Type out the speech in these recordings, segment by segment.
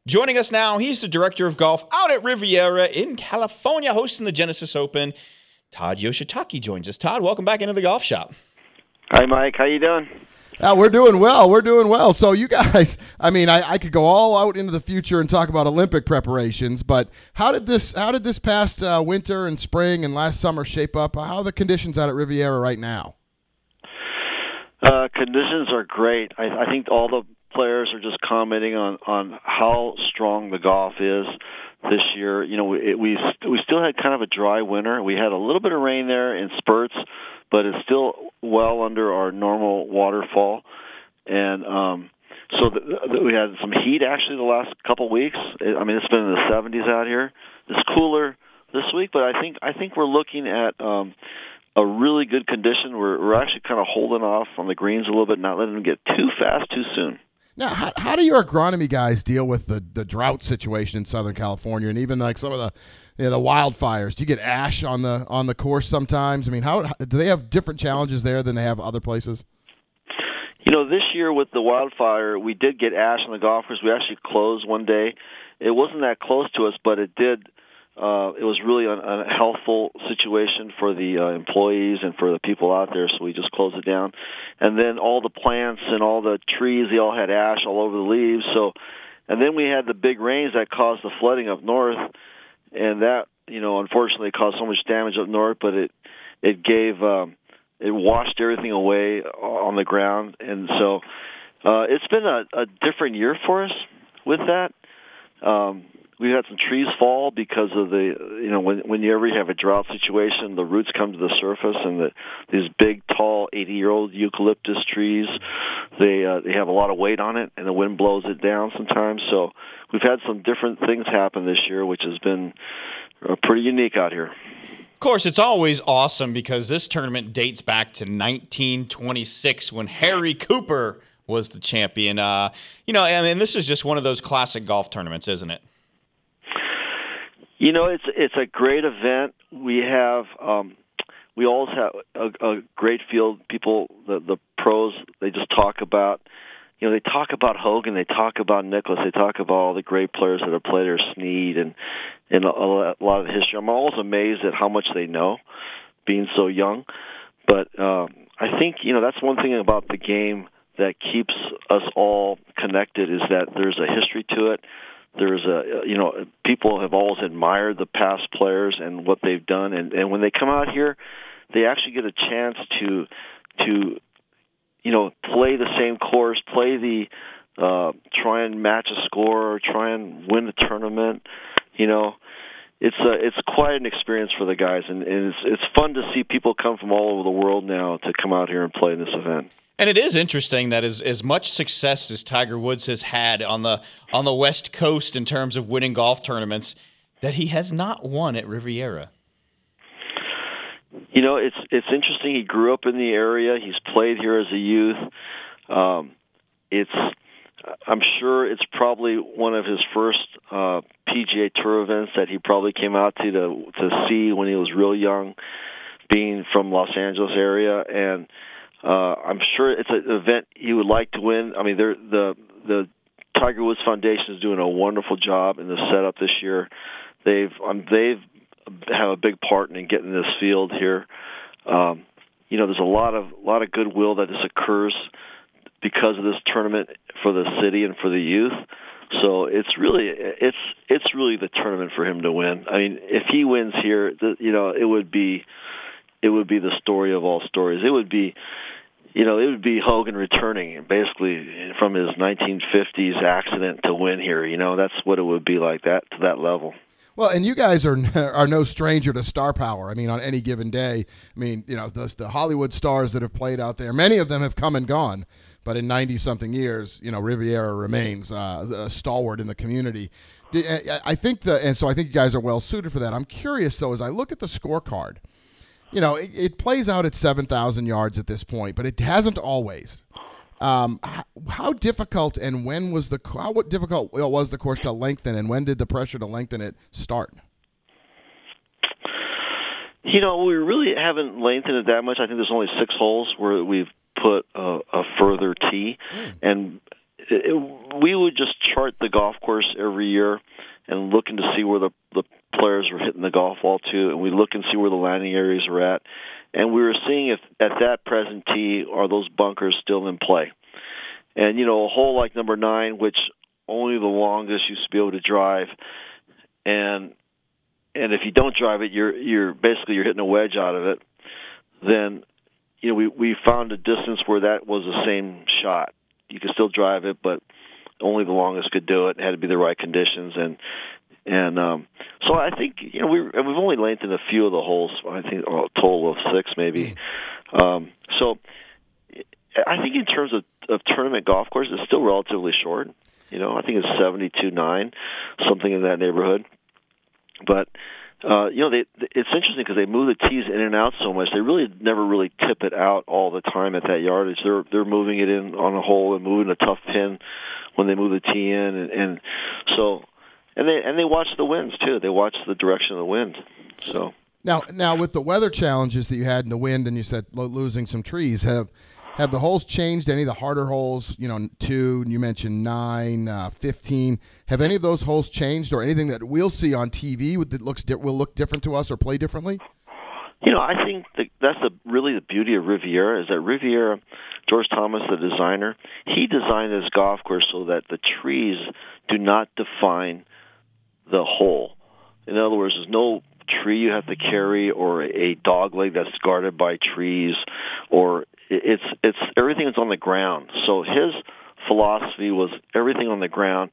Joining us now, he's the director of golf out at Riviera in California, hosting the Genesis Open. Todd Yoshitake joins us. Todd, welcome back into the golf shop. Hi, Mike. How you doing? We're doing well. We're doing well. So you guys, I could go all out into the future and talk about Olympic preparations, but how did this past winter and spring and last summer shape up? How are the conditions out at Riviera right now? Conditions are great. I think all the players are just commenting on how strong the golf is this year. You know, we still had kind of a dry winter. We had a little bit of rain there in spurts, but it's still well under our normal waterfall. And we had some heat actually the last couple weeks. It's been in the 70s out here. It's cooler this week, but I think we're looking at a really good condition. We're actually kind of holding off on the greens a little bit, not letting them get too fast too soon. Now, how do your agronomy guys deal with the drought situation in Southern California, and even like some of the wildfires? Do you get ash on the course sometimes? I mean, how do they have different challenges there than they have other places? You know, this year with the wildfire, we did get ash on the golf course. We actually closed one day. It wasn't that close to us, but it did. It was really a healthful situation for the employees and for the people out there, so we just closed it down. And then all the plants and all the trees, they all had ash all over the leaves. And then we had the big rains that caused the flooding up north, and that, unfortunately caused so much damage up north, but it washed everything away on the ground. And so it's been a different year for us with that. We've had some trees fall because of when you ever have a drought situation, the roots come to the surface, and these big, tall, 80-year-old eucalyptus trees, they have a lot of weight on it, and the wind blows it down sometimes. So we've had some different things happen this year, which has been pretty unique out here. Of course, it's always awesome because this tournament dates back to 1926 when Harry Cooper was the champion. This is just one of those classic golf tournaments, isn't it? You know, it's a great event. We have we always have a great field. People, the pros, they just talk about, they talk about Hogan, they talk about Nicklaus, they talk about all the great players that have played there, Snead, and a lot of the history. I'm always amazed at how much they know, being so young. But I think that's one thing about the game that keeps us all connected is that there's a history to it. There's people have always admired the past players and what they've done, and when they come out here, they actually get a chance to play the same course, try and match a score, or try and win the tournament. It's quite an experience for the guys, and it's fun to see people come from all over the world now to come out here and play in this event. And it is interesting that as much success as Tiger Woods has had on the West Coast in terms of winning golf tournaments, that he has not won at Riviera. It's interesting. He grew up in the area. He's played here as a youth. I'm sure it's probably one of his first PGA Tour events that he probably came out to see when he was real young, being from Los Angeles area, and I'm sure it's an event he would like to win. I mean, the Tiger Woods Foundation is doing a wonderful job in the setup this year. They've have a big part in getting this field here. There's a lot of goodwill that this occurs because of this tournament for the city and for the youth. So it's really the tournament for him to win. I mean, if he wins here, it would be the story of all stories. It would be Hogan returning basically from his 1950s accident to win here. That's what it would be like, that to that level. Well, and you guys are no stranger to star power. I mean, on any given day, the Hollywood stars that have played out there, many of them have come and gone. But in 90-something years, Riviera remains a stalwart in the community. I think so I think you guys are well suited for that. I'm curious, though, as I look at the scorecard, it plays out at 7,000 yards at this point, but it hasn't always. How difficult and when was how difficult was the course to lengthen, and when did the pressure to lengthen it start? We really haven't lengthened it that much. I think there's only 6 holes where we've put a further tee, and we would just chart the golf course every year and looking to see where the players were hitting the golf ball to, and we look and see where the landing areas are at. And we were seeing if at that present tee are those bunkers still in play. And, a hole like number 9, which only the longest used to be able to drive, and if you don't drive it, you're basically hitting a wedge out of it. Then, we found a distance where that was the same shot. You could still drive it, but only the longest could do it. It had to be the right conditions, and so I think we've only lengthened a few of the holes. I think a total of 6 maybe. So I think in terms of tournament golf course, it's still relatively short. I think it's 72.9, something in that neighborhood. But it's interesting because they move the tees in and out so much. They really never really tip it out all the time at that yardage. They're moving it in on a hole and moving a tough pin when they move the tee in, and so they watch the winds too. They watch the direction of the wind. So now with the weather challenges that you had in the wind, and you said losing some trees, have the holes changed? Any of the harder holes, 2, you mentioned 9, 15. Have any of those holes changed, or anything that we'll see on TV that will look different to us or play differently? I think that's really the beauty of Riviera, is that Riviera, George Thomas, the designer, he designed this golf course so that the trees do not define the hole. In other words, there's no tree you have to carry or a dog leg that's guarded by trees, or it's everything is on the ground. So his philosophy was everything on the ground.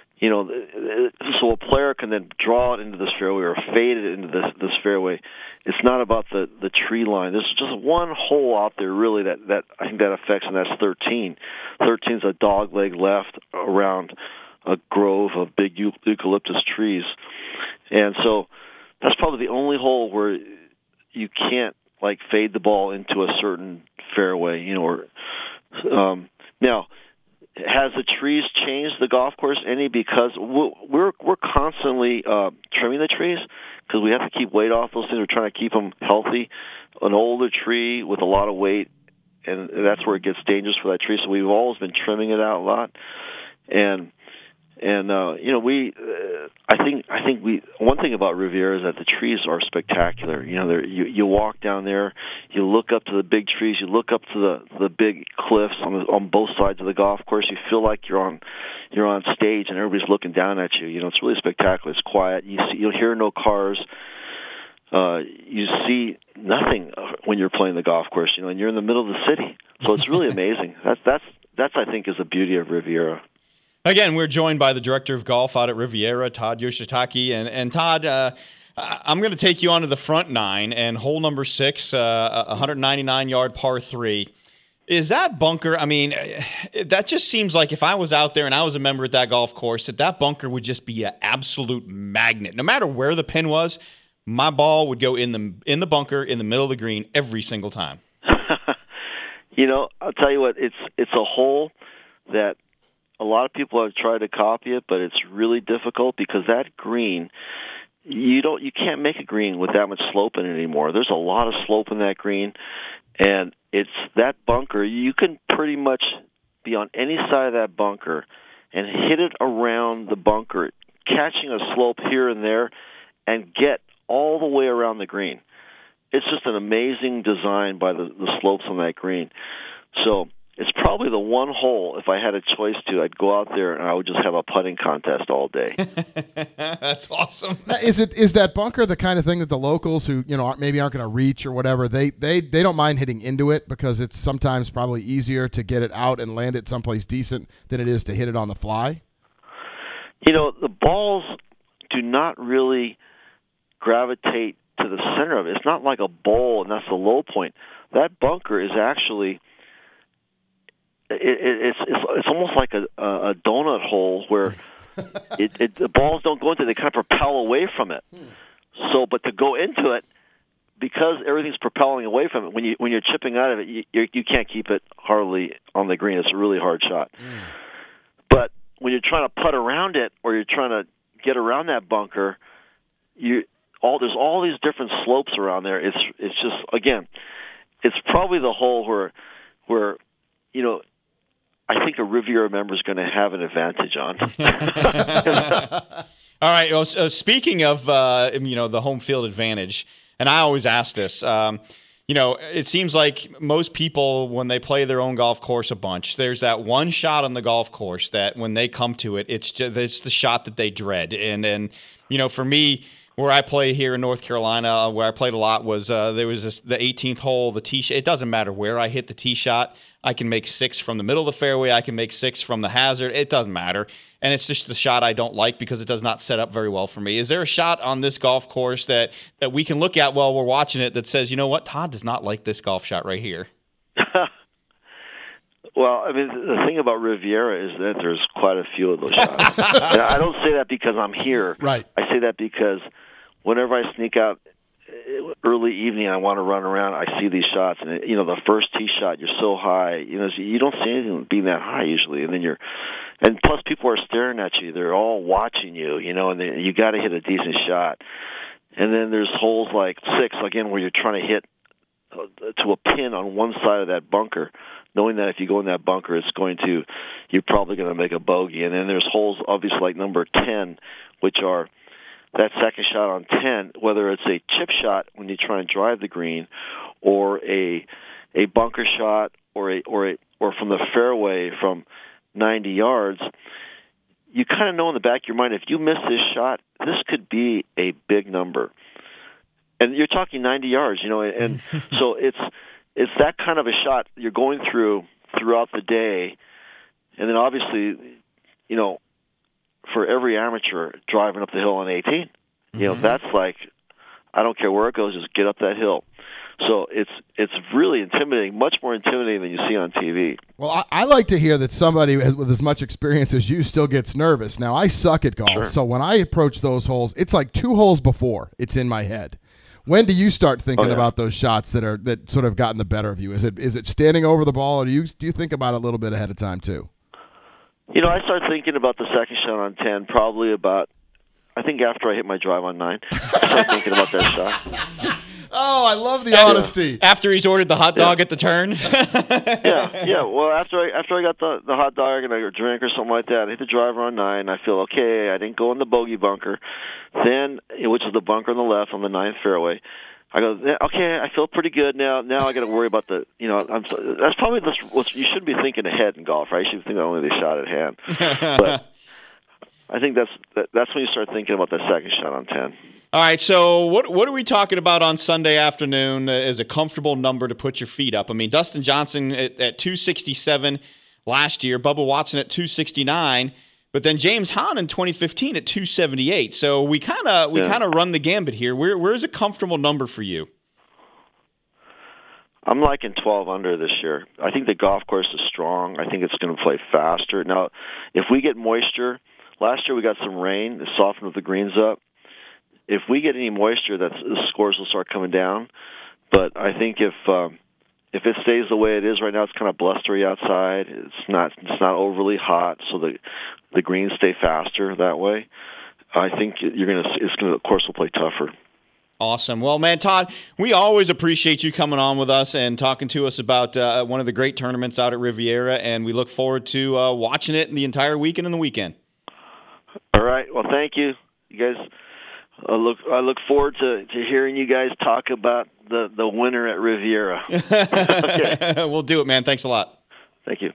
So a player can then draw it into this fairway or fade it into this fairway. It's not about the tree line. There's just one hole out there really that I think that affects, and that's 13. 13 is a dog leg left around a grove of big eucalyptus trees, and so that's probably the only hole where you can't fade the ball into a certain fairway, now, has the trees changed the golf course any? Because we're constantly trimming the trees because we have to keep weight off those things. We're trying to keep them healthy. An older tree with a lot of weight, and that's where it gets dangerous for that tree. So we've always been trimming it out a lot, and I think one thing about Riviera is that the trees are spectacular. You walk down there, you look up to the big trees, you look up to the big cliffs on both sides of the golf course. You feel like you're on stage and everybody's looking down at you. It's really spectacular. It's quiet. You'll hear no cars. You see nothing when you're playing the golf course. And you're in the middle of the city, so it's really amazing. That's I think is the beauty of Riviera. Again, we're joined by the director of golf out at Riviera, Todd Yoshitake. And Todd, I'm going to take you onto the front 9 and hole number 6, 199-yard par 3. Is that bunker, that just seems like if I was out there and I was a member at that golf course, that bunker would just be an absolute magnet. No matter where the pin was, my ball would go in the bunker in the middle of the green every single time. I'll tell you what, it's a hole that a lot of people have tried to copy it, but it's really difficult because that green, you can't make a green with that much slope in it anymore. There's a lot of slope in that green, and it's that bunker. You can pretty much be on any side of that bunker and hit it around the bunker, catching a slope here and there, and get all the way around the green. It's just an amazing design by the slopes on that green. So it's probably the one hole, if I had a choice to, I'd go out there and I would just have a putting contest all day. That's awesome. Is that bunker the kind of thing that the locals who maybe aren't going to reach or whatever, they don't mind hitting into it because it's sometimes probably easier to get it out and land it someplace decent than it is to hit it on the fly? The balls do not really gravitate to the center of it. It's not like a bowl and that's the low point. That bunker is actually it's almost like a donut hole where the balls don't go into it. They kind of propel away from it. So, but to go into it, because everything's propelling away from it, when you're chipping out of it, you can't keep it hardly on the green. It's a really hard shot. But when you're trying to putt around it or you're trying to get around that bunker, there's all these different slopes around there. It's just, again, it's probably the hole where I think a Riviera member is going to have an advantage on. All right. Well, speaking of the home field advantage, and I always ask this. It seems like most people, when they play their own golf course a bunch, there's that one shot on the golf course that when they come to it, it's the shot that they dread. And for me, where I play here in North Carolina, where I played a lot, was there was the 18th hole, the tee shot. It doesn't matter where I hit the tee shot. I can make 6 from the middle of the fairway. I can make 6 from the hazard. It doesn't matter. And it's just the shot I don't like because it does not set up very well for me. Is there a shot on this golf course that we can look at while we're watching it that says, you know what, Todd does not like this golf shot right here? Well, I mean, the thing about Riviera is that there's quite a few of those shots. And I don't say that because I'm here. Right. I say that because whenever I sneak out early evening, I want to run around, I see these shots. And, the first tee shot, you're so high. You don't see anything being that high usually. And then and plus people are staring at you. They're all watching you, and you got to hit a decent shot. And then there's holes like 6, again, where you're trying to hit to a pin on one side of that bunker, knowing that if you go in that bunker, you're probably going to make a bogey. And then there's holes, obviously, like number 10, which are that second shot on 10, whether it's a chip shot when you try and drive the green, or a bunker shot, or from the fairway from 90 yards, you kind of know in the back of your mind, if you miss this shot, this could be a big number. And you're talking 90 yards, and so it's that kind of a shot you're going throughout the day. And then obviously, for every amateur driving up the hill on 18, that's like, I don't care where it goes, just get up that hill. So it's really intimidating, much more intimidating than you see on TV. Well, I like to hear that somebody with as much experience as you still gets nervous. Now, I suck at golf, Sure. So when I approach those holes, it's like 2 holes before it's in my head. When do you start thinking about those shots that sort of gotten the better of you? Is it standing over the ball, or do you think about it a little bit ahead of time too? I start thinking about the second shot on 10 probably I think after I hit my drive on 9. I start thinking about that shot. Oh, I love the honesty. After he's ordered the hot dog at the turn? Yeah. Well, after I got the hot dog and a drink or something like that, I hit the driver on 9. I feel, okay, I didn't go in the bogey bunker. Then, which is the bunker on the left on the 9th fairway, I go, okay, I feel pretty good now. Now I got to worry about that's probably what you should be thinking ahead in golf, right? You should think only the shot at hand. But I think that's when you start thinking about that second shot on 10. All right, so what are we talking about on Sunday afternoon as a comfortable number to put your feet up? I mean, Dustin Johnson at 267 last year, Bubba Watson at 269, but then James Hahn in 2015 at 278. So we kind of run the gambit here. Where's a comfortable number for you? I'm liking 12 under this year. I think the golf course is strong. I think it's going to play faster. Now, if we get moisture, last year we got some rain that softened the greens up. If we get any moisture, the scores will start coming down. But I think if it stays the way it is right now, it's kind of blustery outside. It's not overly hot, so the greens stay faster that way. I think the course will play tougher. Awesome. Well, man, Todd, we always appreciate you coming on with us and talking to us about one of the great tournaments out at Riviera, and we look forward to watching it the entire weekend and the weekend. All right. Well, thank you. You guys. I look forward to hearing you guys talk about the winner at Riviera. Okay. We'll do it, man. Thanks a lot. Thank you.